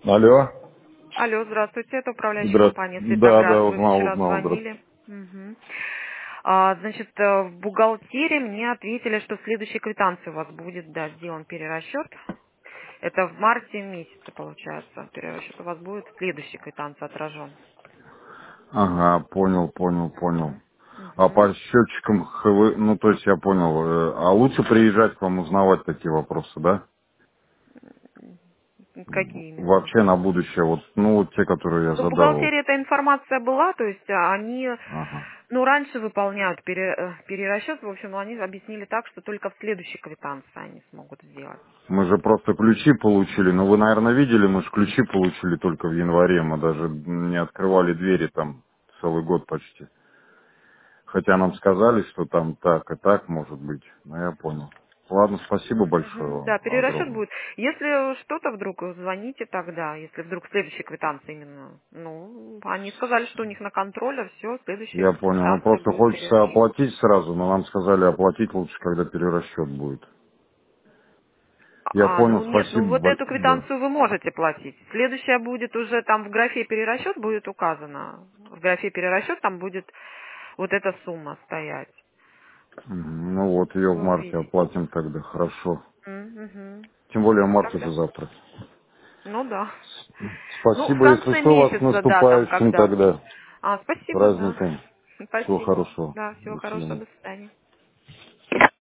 Алло. Алло, здравствуйте, это управляющая компания Здравствуйте. Да, да, Светоград. Вы вчера узнал, здравствуйте. звонили. Мгм. Значит, в бухгалтерии мне ответили, что в следующей квитанции у вас будет, да, сделан перерасчет. Это в марте месяце, получается. Перерасчет у вас будет в следующей квитанции отражен. Ага, понял. Мгм. А Мгм. по счетчикам, ну, то есть я понял, а лучше приезжать к вам узнавать такие вопросы, да? Какие именно? Вообще на будущее, вот, ну, вот те, которые я Ну, в задал. бухгалтерии эта информация была, то есть они, Ага. ну, раньше выполняют перерасчет, в общем, они объяснили так, что только в следующей квитанции они смогут сделать. Мы же просто ключи получили, ну, вы, наверное, видели, мы же ключи получили только в январе, мы даже не открывали двери там целый год почти. Хотя нам сказали, что там так и так может быть, но я понял. Ладно, спасибо большое Мгм. вам Да, перерасчет огромное. будет. Если что-то вдруг, звоните тогда, если вдруг следующая квитанция именно. Ну, они сказали, что у них на контроле все, следующая Я понял. Ну квитанция просто будет хочется перерасчет. оплатить сразу, но нам сказали оплатить лучше, когда перерасчет будет. Я понял, Ну нет, ну спасибо. вот эту Да. квитанцию вы можете платить. Следующая будет уже там в графе перерасчет будет указано. В графе перерасчет там будет вот эта сумма стоять. Ну вот ее в Вы марте увидите. оплатим тогда, хорошо. Мгм. Тем более март уже Тогда. завтра. Ну да. Ну, в Спасибо, если конце что, вас с месяца, да, там наступающим когда. тогда. Спасибо, да. Праздником. Всего Спасибо. хорошего. Да, всего До хорошего, свидания. до свидания.